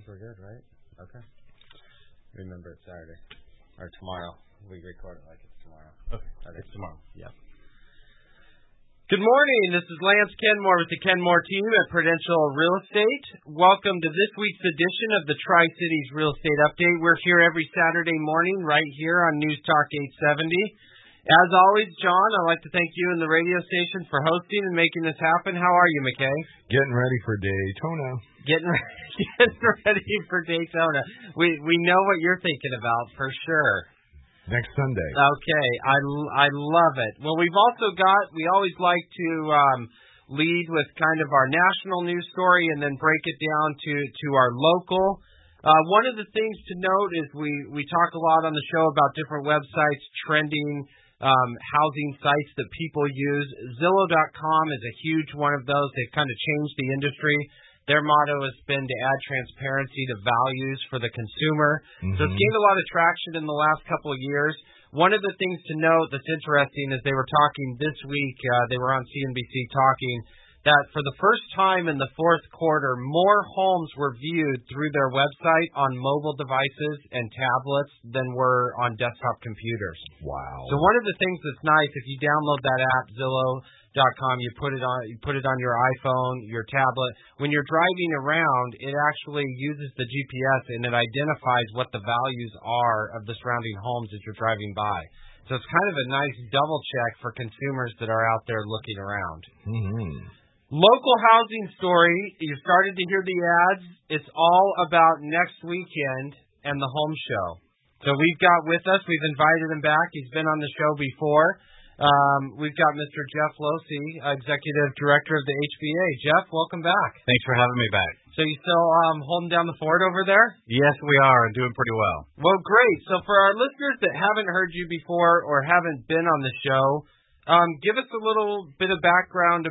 we're good, right? Okay. Remember, it's Saturday. Or tomorrow. We record it like it's tomorrow. Okay. It's tomorrow. Yeah. Good morning. This is Lance Kenmore with the Kenmore team at Prudential Real Estate. Welcome to this week's edition of the Tri-Cities Real Estate Update. We're here every Saturday morning right here on News Talk 870. As always, John, I'd like to thank you and the radio station for hosting and making this happen. How are you, McKay? Getting ready for Daytona. Getting ready for Daytona. We know what you're thinking about for sure. Next Sunday. Okay, I love it. Well, we always like to lead with kind of our national news story and then break it down to our local. One of the things to note is we talk a lot on the show about different websites, trending housing sites that people use. Zillow.com is a huge one of those. They've kind of changed the industry. Their motto has been to add transparency to values for the consumer. Mm-hmm. So it's gained a lot of traction in the last couple of years. One of the things to note that's interesting is they were talking this week, they were on CNBC talking, that for the first time in the fourth quarter, more homes were viewed through their website on mobile devices and tablets than were on desktop computers. Wow. So one of the things that's nice, if you download that app, Zillow.com, you put it on your iPhone, your tablet. When you're driving around, it actually uses the GPS and it identifies what the values are of the surrounding homes as you're driving by. So it's kind of a nice double check for consumers that are out there looking around. Mm-hmm. Local housing story. You started to hear the ads. It's all about next weekend and the home show. So we've got with us, we've invited him back. He's been on the show before. We've got Mr. Jeff Losey, Executive Director of the HBA. Jeff, welcome back. Thanks for having me back. So you still holding down the fort over there? Yes, we are, and doing pretty well. Well, great. So for our listeners that haven't heard you before or haven't been on the show, give us a little bit of background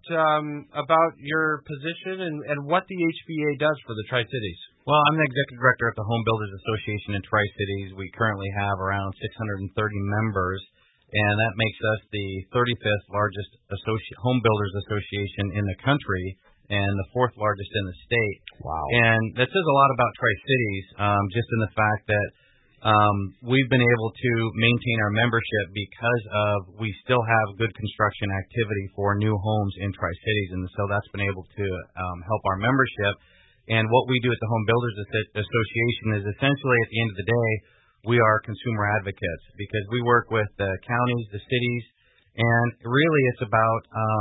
about your position and what the HBA does for the Tri-Cities. Well, I'm the Executive Director at the Home Builders Association in Tri-Cities. We currently have around 630 members, and that makes us the 35th largest home builders association in the country and the 4th largest in the state. Wow. And that says a lot about Tri-Cities, just in the fact that we've been able to maintain our membership because of we still have good construction activity for new homes in Tri-Cities, and so that's been able to help our membership. And what we do at the Home Builders Association is essentially, at the end of the day, we are consumer advocates because we work with the counties, the cities, and really it's about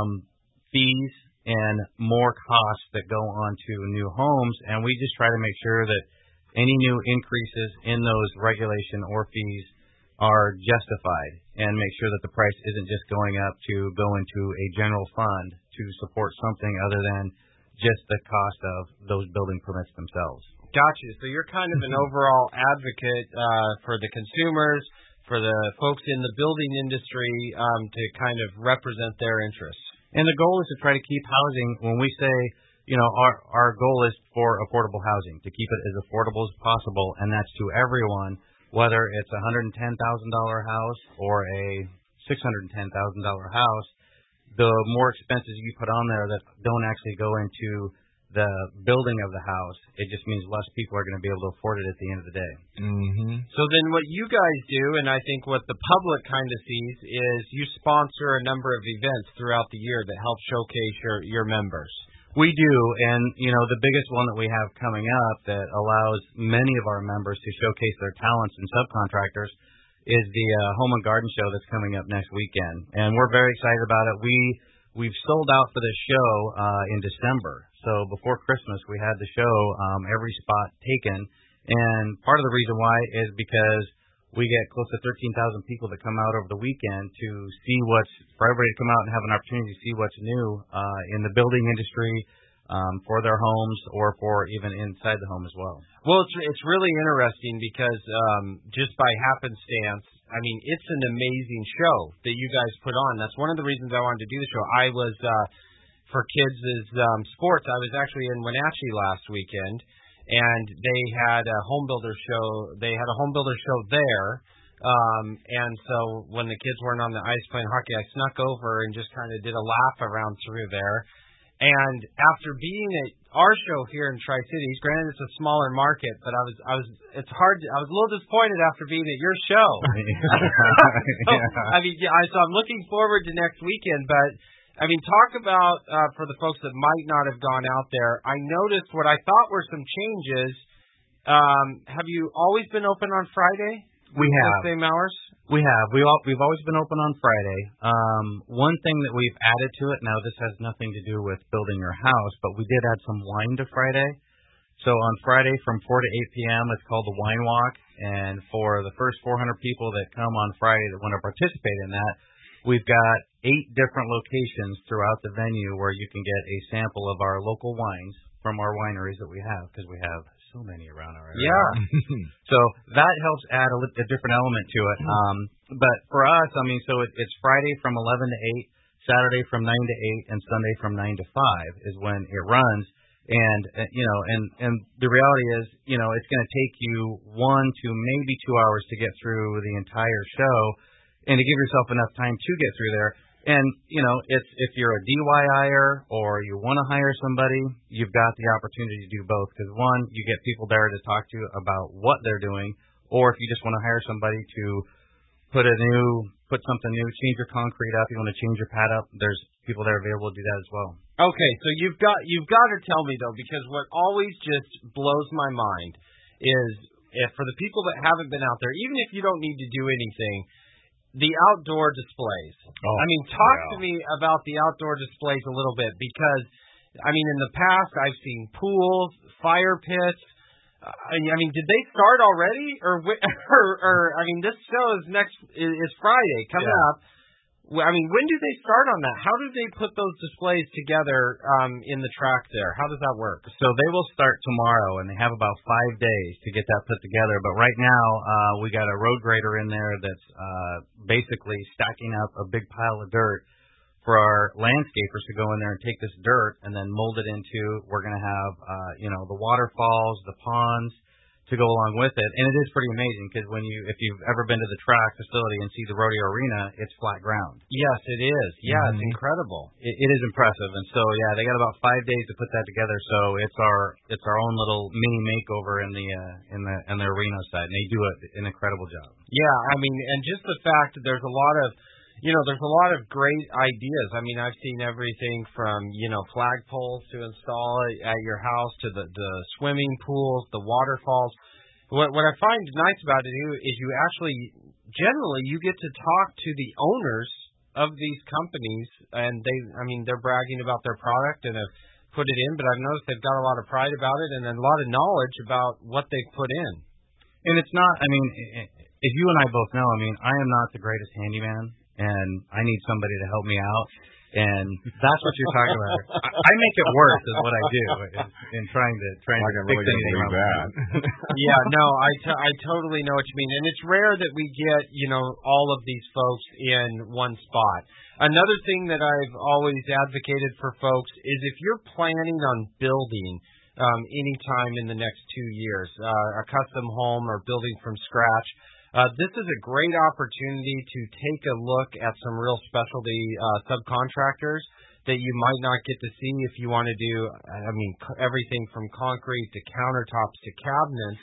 fees and more costs that go on to new homes, and we just try to make sure that any new increases in those regulation or fees are justified and make sure that the price isn't just going up to go into a general fund to support something other than just the cost of those building permits themselves. Gotcha. So you're kind of an overall advocate for the consumers, for the folks in the building industry to kind of represent their interests. And the goal is to try to keep housing, when we say, you know, our goal is for affordable housing, to keep it as affordable as possible, and that's to everyone, whether it's a $110,000 house or a $610,000 house. The more expenses you put on there that don't actually go into the building of the house, it just means less people are going to be able to afford it at the end of the day. Mm-hmm. So then what you guys do, and I think what the public kind of sees, is you sponsor a number of events throughout the year that help showcase your members. We do, and, you know, the biggest one that we have coming up that allows many of our members to showcase their talents and subcontractors is the Home and Garden Show that's coming up next weekend, and we're very excited about it. We've sold out for this show in December, so before Christmas we had the show, every spot taken, and part of the reason why is because we get close to 13,000 people that come out over the weekend to see for everybody to come out and have an opportunity to see what's new in the building industry for their homes or for even inside the home as well. Well, it's really interesting because just by happenstance, I mean, it's an amazing show that you guys put on. That's one of the reasons I wanted to do the show. I was, for kids' sports, I was actually in Wenatchee last weekend, and they had a home builder show. They had a home builder show there, and so when the kids weren't on the ice playing hockey, I snuck over and just kind of did a lap around through there. And after being at our show here in Tri-Cities, granted it's a smaller market, but I was a little disappointed after being at your show. So I'm looking forward to next weekend, but I mean, talk about for the folks that might not have gone out there. I noticed what I thought were some changes. Have you always been open on Friday? We have. The same hours? We have. We've always been open on Friday. One thing that we've added to it, now this has nothing to do with building your house, but we did add some wine to Friday. So on Friday from 4 to 8 p.m., it's called the Wine Walk. And for the first 400 people that come on Friday that want to participate in that, we've got 8 different locations throughout the venue where you can get a sample of our local wines from our wineries that we have, because we have so many around our area. Yeah. So that helps add a different element to it. But for us, I mean, so it's Friday from 11 to 8, Saturday from 9 to 8, and Sunday from 9 to 5 is when it runs. And, and the reality is, it's going to take you 1 to maybe 2 hours to get through the entire show and to give yourself enough time to get through there. And, it's if you're a DIYer or you want to hire somebody, you've got the opportunity to do both. Because, one, you get people there to talk to about what they're doing, or if you just want to hire somebody to put something new, change your concrete up, you want to change your pad up, there's people there available to do that as well. Okay, so you've got to tell me, though, because what always just blows my mind is if for the people that haven't been out there, even if you don't need to do anything, the outdoor displays. Oh, I mean, talk to me about the outdoor displays a little bit, because, I mean, in the past I've seen pools, fire pits. I mean, did they start already, or I mean, this show is Friday coming up. I mean, when do they start on that? How do they put those displays together in the track there? How does that work? So they will start tomorrow, and they have about 5 days to get that put together. But right now, we got a road grader in there that's basically stacking up a big pile of dirt for our landscapers to go in there and take this dirt and then mold it into. We're going to have, the waterfalls, the ponds to go along with it. And it is pretty amazing because if you've ever been to the track facility and see the rodeo arena, it's flat ground. Yes, it is. Yeah, It's incredible. It is impressive. And so, yeah, they got about 5 days to put that together. So it's our own little mini makeover in the arena side. And they do an incredible job. Yeah, I mean, and just the fact that there's a lot of great ideas. I mean, I've seen everything from, flagpoles to install at your house to the swimming pools, the waterfalls. What I find nice about it is you actually, generally, you get to talk to the owners of these companies, and they're bragging about their product and have put it in, but I've noticed they've got a lot of pride about it and a lot of knowledge about what they've put in. And it's not, I mean, as you and I both know, I mean, I am not the greatest handyman. And I need somebody to help me out, and that's what you're talking about. I make it worse is what I do in trying to fix anything around that. Yeah, no, I totally know what you mean, and it's rare that we get all of these folks in one spot. Another thing that I've always advocated for folks is if you're planning on building anytime in the next 2 years, a custom home or building from scratch. This is a great opportunity to take a look at some real specialty subcontractors that you might not get to see if you want to do, everything from concrete to countertops to cabinets.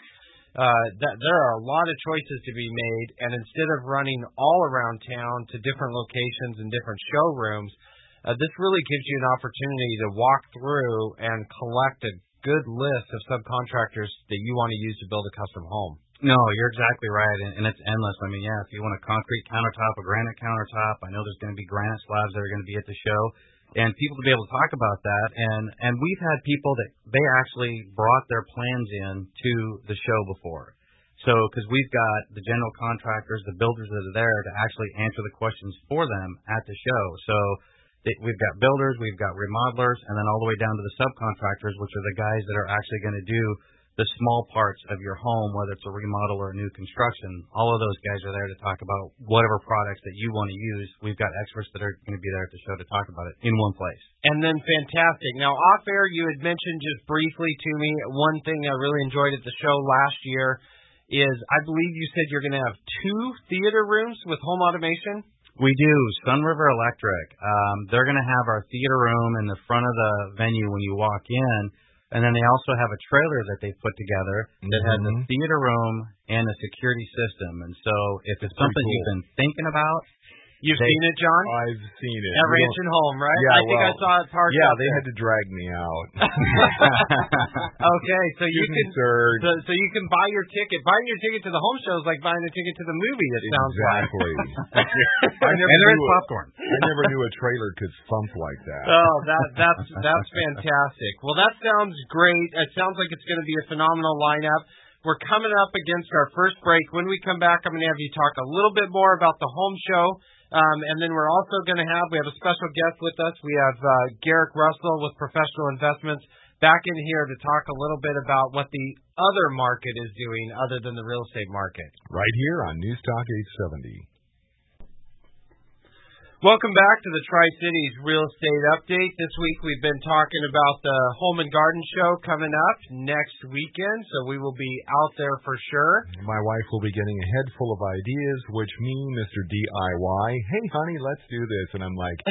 There are a lot of choices to be made, and instead of running all around town to different locations and different showrooms, this really gives you an opportunity to walk through and collect a good list of subcontractors that you want to use to build a custom home. No, you're exactly right, and it's endless. I mean, yeah, if you want a concrete countertop, a granite countertop, I know there's going to be granite slabs that are going to be at the show, and people to be able to talk about that. And we've had people that they actually brought their plans in to the show before. So, because we've got the general contractors, the builders that are there to actually answer the questions for them at the show. So we've got builders, we've got remodelers, and then all the way down to the subcontractors, which are the guys that are actually going to do the small parts of your home, whether it's a remodel or a new construction. All of those guys are there to talk about whatever products that you want to use. We've got experts that are going to be there at the show to talk about it in one place. And then fantastic. Now, off air, you had mentioned just briefly to me, one thing I really enjoyed at the show last year is I believe you said you're going to have 2 theater rooms with home automation? We do. Sun River Electric. They're going to have our theater room in the front of the venue when you walk in, and then they also have a trailer that they put together that has a theater room and a security system. And so if it's something you've been thinking about, You've seen it, John? I've seen it. At Ranch and Home, right? Yeah, I think I saw it parked. Yeah, they had to drag me out. Okay, so you can buy your ticket. Buying your ticket to the home show is like buying a ticket to the movie. It sounds exactly. And there is popcorn. I never knew a trailer could thump like that. Oh, that's fantastic. Well, that sounds great. It sounds like it's going to be a phenomenal lineup. We're coming up against our first break. When we come back, I'm going to have you talk a little bit more about the home show. And then we're also going to we have a special guest with us. We have Garrick Russell with Professional Investments back in here to talk a little bit about what the other market is doing other than the real estate market. Right here on News Talk 870. Welcome back to the Tri-Cities Real Estate Update. This week we've been talking about the Home and Garden Show coming up next weekend, so we will be out there for sure. My wife will be getting a head full of ideas, which mean Mr. DIY, hey, honey, let's do this. And I'm like,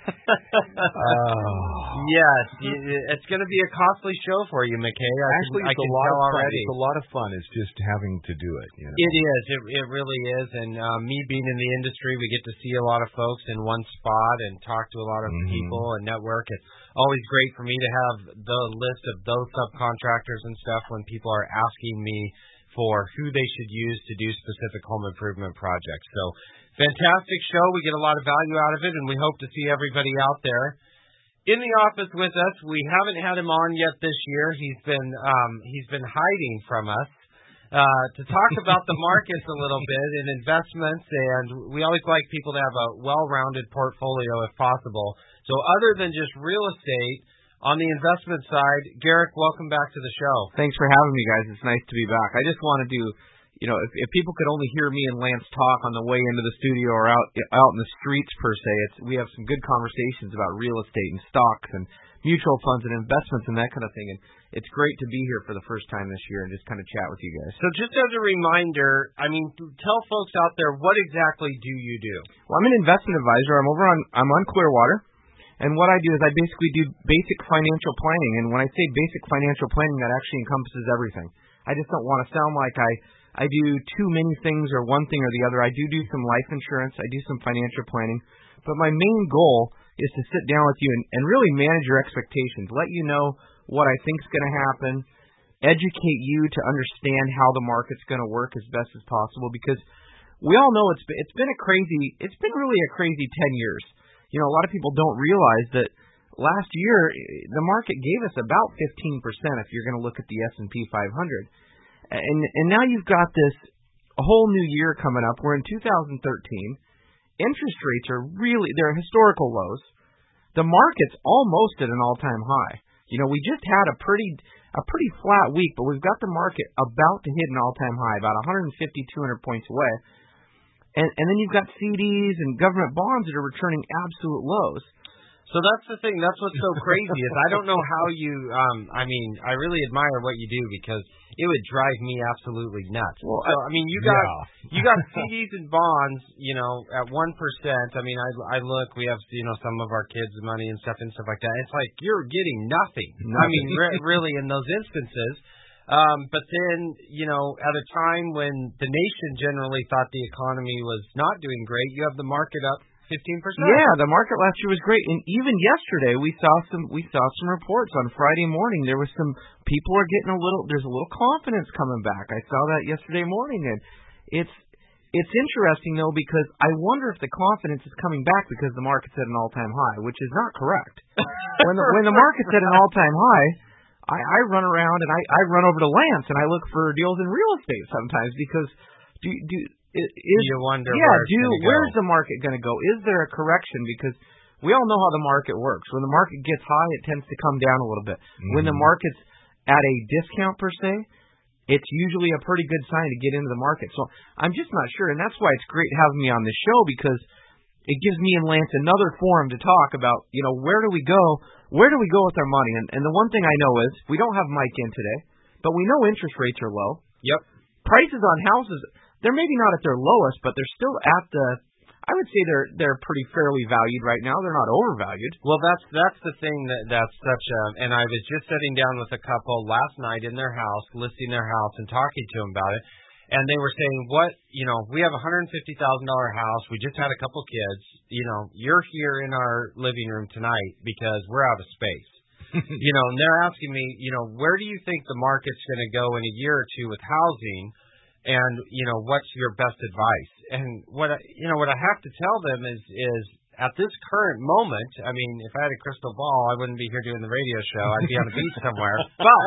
Yes, it's going to be a costly show for you, McKay. Actually, I can tell already. It's a lot of fun. It's just having to do it. You know? It is. It really is. And me being in the industry, we get to see a lot of folks in one spot and talk to a lot of people and network. It's always great for me to have the list of those subcontractors and stuff when people are asking me for who they should use to do specific home improvement projects. So, fantastic show. We get a lot of value out of it, and we hope to see everybody out there. In the office with us, we haven't had him on yet this year. He's been hiding from us to talk about the markets a little bit and investments, and we always like people to have a well-rounded portfolio if possible. So other than just real estate, on the investment side, Garrick, welcome back to the show. Thanks for having me, guys. It's nice to be back. I just wanted to, if people could only hear me and Lance talk on the way into the studio or out in the streets per se, we have some good conversations about real estate and stocks and mutual funds and investments and that kind of thing. And it's great to be here for the first time this year and just kind of chat with you guys. So just as a reminder, tell folks out there, what exactly do you do? Well, I'm an investment advisor. I'm on Clearwater. And what I do is I basically do basic financial planning. And when I say basic financial planning, that actually encompasses everything. I just don't want to sound like I do too many things or one thing or the other. I do some life insurance. I do some financial planning. But my main goal is to sit down with you and really manage your expectations, let you know what I think is going to happen, educate you to understand how the market's going to work as best as possible, because we all know it's been really a crazy 10 years. A lot of people don't realize that last year the market gave us about 15% if you're going to look at the S&P 500. And now you've got a whole new year coming up. We're in 2013. Interest rates are they're historical lows. The market's almost at an all-time high. We just had a pretty flat week, but we've got the market about to hit an all-time high, about 150, 200 points away. And then you've got CDs and government bonds that are returning absolute lows. So that's the thing. That's what's so crazy is I don't know how you. I really admire what you do because it would drive me absolutely nuts. Well, so you got CDs and bonds, at 1%. I look. We have some of our kids' money and stuff like that. It's like you're getting nothing. Really, in those instances. But then, at a time when the nation generally thought the economy was not doing great, you have the market up 15%. Yeah, the market last year was great, and even yesterday we saw some reports on Friday morning. There was some people are getting there's a little confidence coming back. I saw that yesterday morning, and it's interesting though because I wonder if the confidence is coming back because the market's at an all-time high, which is not correct. When the market's at an all-time high, I run around and I run over to Lance and I look for deals in real estate sometimes because you wonder where's the market going to go? Is there a correction? Because we all know how the market works. When the market gets high, it tends to come down a little bit. When the market's at a discount per se, it's usually a pretty good sign to get into the market. So I'm just not sure, and that's why it's great having me on this show because it gives me and Lance another forum to talk about, where do we go? Where do we go with our money? And the one thing I know is we don't have Mike in today, but we know interest rates are low. Yep. Prices on houses, they're maybe not at their lowest, but they're still at the I would say they're pretty fairly valued right now. They're not overvalued. Well, that's the thing that's such a. And I was just sitting down with a couple last night in their house, listing their house and talking to them about it, and they were saying, we have a $150,000 house. We just had a couple kids. You're here in our living room tonight because we're out of space. And they're asking me, where do you think the market's going to go in a year or two with housing? And, what's your best advice? And what I have to tell them is at this current moment, I mean, if I had a crystal ball, I wouldn't be here doing the radio show. I'd be on the beach somewhere. But,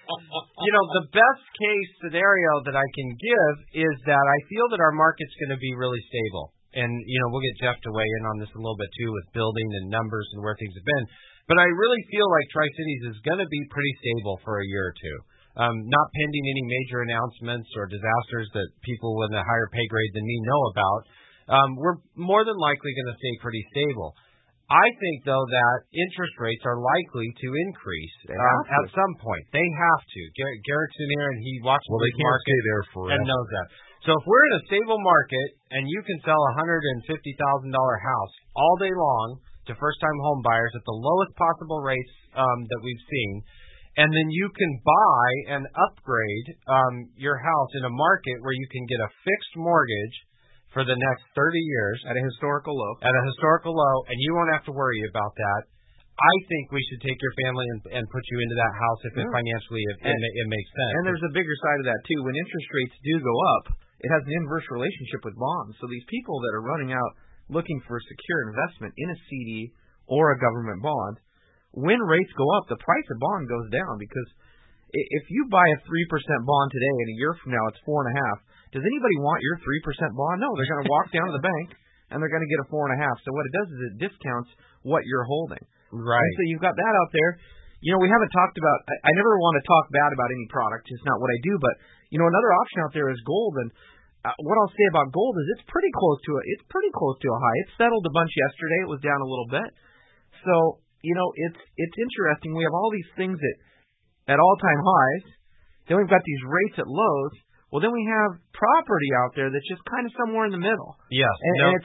the best case scenario that I can give is that I feel that our market's going to be really stable. And, we'll get Jeff to weigh in on this a little bit too with building and numbers and where things have been. But I really feel like Tri-Cities is going to be pretty stable for a year or two. Not pending any major announcements or disasters that people with a higher pay grade than me know about. We're more than likely going to stay pretty stable. I think, though, that interest rates are likely to increase at some point. They have to. Garrett's in here, and he watches the market stay there forever. And knows that. So if we're in a stable market and you can sell a $150,000 house all day long to first-time home buyers at the lowest possible rates that we've seen, and then you can buy and upgrade your house in a market where you can get a fixed mortgage for the next 30 years at a historical low. And you won't have to worry about that. I think we should take your family and put you into that house if it financially it makes sense. And there's a bigger side of that too. When interest rates do go up, it has an inverse relationship with bonds. So these people that are running out looking for a secure investment in a CD or a government bond, when rates go up, the price of bond goes down, because if you buy a 3% bond today and a year from now it's 4.5%, does anybody want your 3% bond? No, they're going to walk down to the bank and they're going to get a 4.5%. So what it does is it discounts what you're holding. Right. And so you've got that out there. We haven't talked about. I never want to talk bad about any product. It's not what I do. But another option out there is gold. And what I'll say about gold is it's pretty close to a high. It settled a bunch yesterday. It was down a little bit. So it's interesting. We have all these things at all-time highs. Then we've got these rates at lows. Well, then we have property out there that's just kind of somewhere in the middle. Yes. And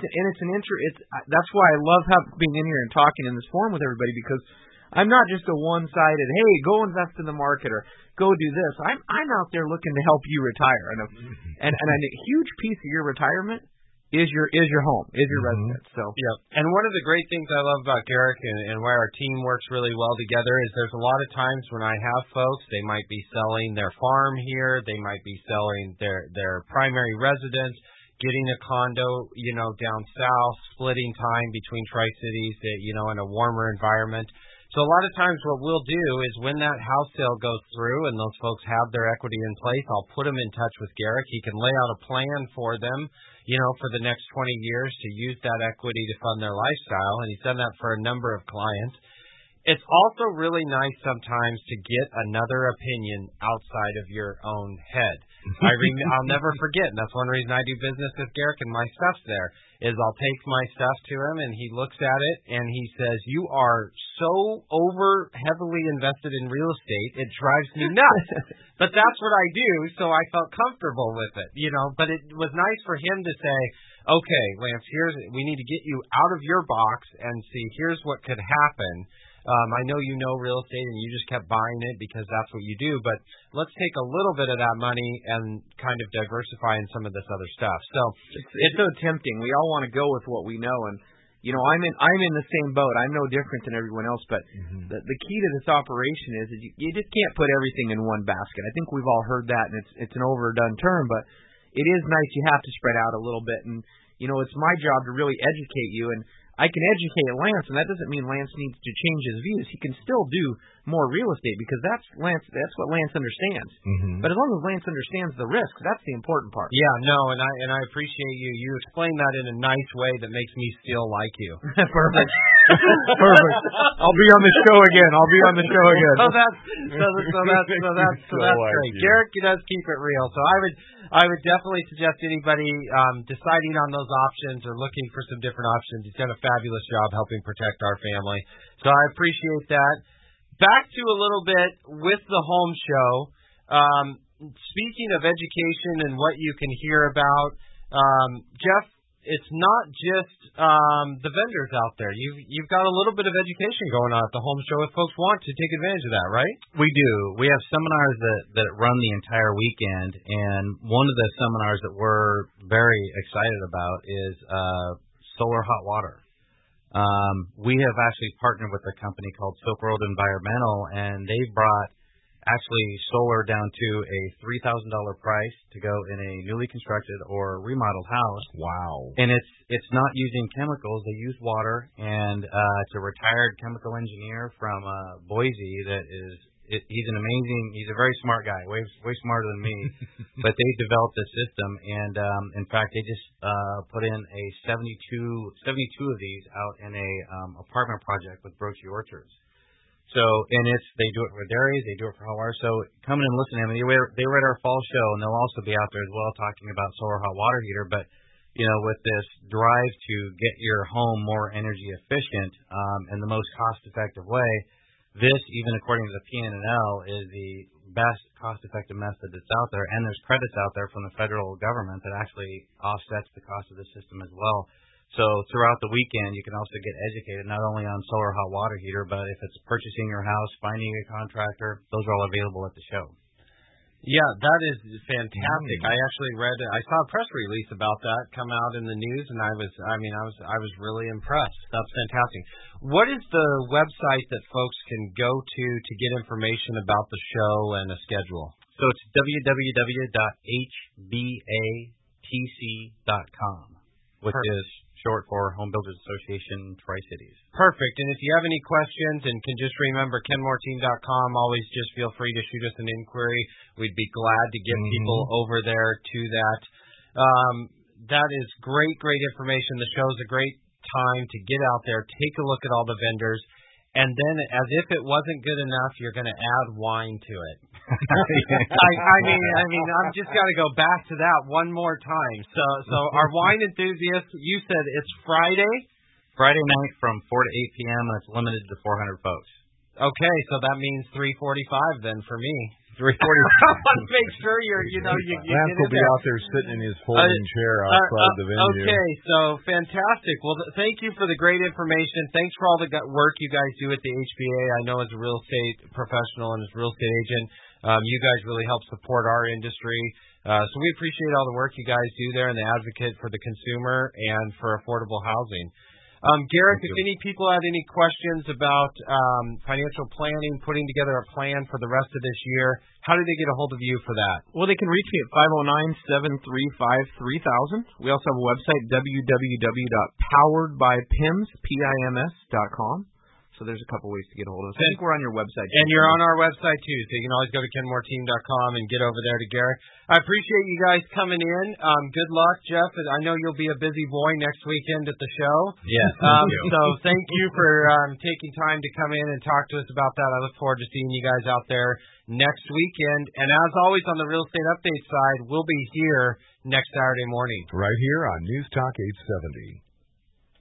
that's why I love being in here and talking in this forum with everybody, because I'm not just a one-sided, hey, go invest in the market or go do this. I'm out there looking to help you retire. And a huge piece of your retirement is your home, is your residence. So yeah. And one of the great things I love about Garrick and why our team works really well together is there's a lot of times when I have folks, they might be selling their farm here, they might be selling their primary residence, getting a condo, down south, splitting time between Tri-Cities, in a warmer environment. So a lot of times what we'll do is when that house sale goes through and those folks have their equity in place, I'll put them in touch with Garrick. He can lay out a plan for them, for the next 20 years to use that equity to fund their lifestyle. And he's done that for a number of clients. It's also really nice sometimes to get another opinion outside of your own head. I'll never forget, and that's one reason I do business with Garrick and my stuff's there, is I'll take my stuff to him and he looks at it and he says, you are so heavily invested in real estate, it drives me nuts. But that's what I do, so I felt comfortable with it, But it was nice for him to say, okay, Lance, we need to get you out of your box and see, here's what could happen. I know you know real estate and you just kept buying it because that's what you do, but let's take a little bit of that money and kind of diversify in some of this other stuff. So it's so tempting. We all want to go with what we know, and I'm in the same boat. I'm no different than everyone else, but the key to this operation is you just can't put everything in one basket. I think we've all heard that, and it's an overdone term, but it is nice. You have to spread out a little bit, and it's my job to really educate you. And I can educate Lance, and that doesn't mean Lance needs to change his views. He can still do more real estate because that's what Lance understands. But as long as Lance understands the risks, that's the important part. Yeah, no, and I appreciate you. You explain that in a nice way that makes me still like you. Perfect. Perfect. I'll be on the show again. So that's great. Garrick does keep it real. So I would definitely suggest anybody deciding on those options or looking for some different options. He's done a fabulous job helping protect our family. So I appreciate that. Back to a little bit with the home show. Speaking of education and what you can hear about, Jeff, it's not just the vendors out there. You've got a little bit of education going on at the home show if folks want to take advantage of that, right? We do. We have seminars that run the entire weekend, and one of the seminars that we're very excited about is solar hot water. We have actually partnered with a company called Silk Road Environmental, and they've brought actually solar down to a $3,000 price to go in a newly constructed or remodeled house. Wow. And it's not using chemicals. They use water, and it's a retired chemical engineer from Boise that he's a very smart guy, way smarter than me, but they developed a system, and in fact, they just put in a 72 of these out in a apartment project with Brochi Orchards. So, and they do it for dairies, they do it for hot water. So come in and listen to them. They were at our fall show, and they'll also be out there as well talking about solar hot water heater. But, with this drive to get your home more energy efficient in the most cost-effective way, this, even according to the PNNL, is the best cost-effective method that's out there. And there's credits out there from the federal government that actually offsets the cost of the system as well. So throughout the weekend, you can also get educated not only on solar hot water heater, but if it's purchasing your house, finding a contractor, those are all available at the show. Yeah, that is fantastic. I actually I saw a press release about that come out in the news, and I was really impressed. That's fantastic. What is the website that folks can go to get information about the show and a schedule? So it's www.hbatc.com, which is short for Home Builders Association Tri-Cities. Perfect. And if you have any questions, and can just remember KenMoreTeam.com, always just feel free to shoot us an inquiry. We'd be glad to get people over there to that. That is great information. The show's a great time to get out there, take a look at all the vendors, and then as if it wasn't good enough, you're going to add wine to it. I'm just got to go back to that one more time. So our wine enthusiasts, you said it's Friday night from 4 to 8 p.m. and it's limited to 400 folks. Okay, so that means 3:45 then for me. 3:45. Make sure you Lance will be out there sitting in his folding chair outside the venue. Okay, so fantastic. Well, thank you for the great information. Thanks for all the work you guys do at the HBA. I know as a real estate professional and as a real estate agent, you guys really help support our industry. So we appreciate all the work you guys do there and the advocate for the consumer and for affordable housing. Garrick, if any people had any questions about financial planning, putting together a plan for the rest of this year, how do they get a hold of you for that? Well, they can reach me at 509-735-3000. We also have a website, www.poweredbypims.com. So there's a couple ways to get a hold of us. I think we're on your website. And you're on our website, too, so you can always go to KenMoreTeam.com and get over there to Garrick. I appreciate you guys coming in. Good luck, Jeff. I know you'll be a busy boy next weekend at the show. Yes. So thank you for taking time to come in and talk to us about that. I look forward to seeing you guys out there next weekend. And as always, on the Real Estate Update side, we'll be here next Saturday morning. Right here on News Talk 870.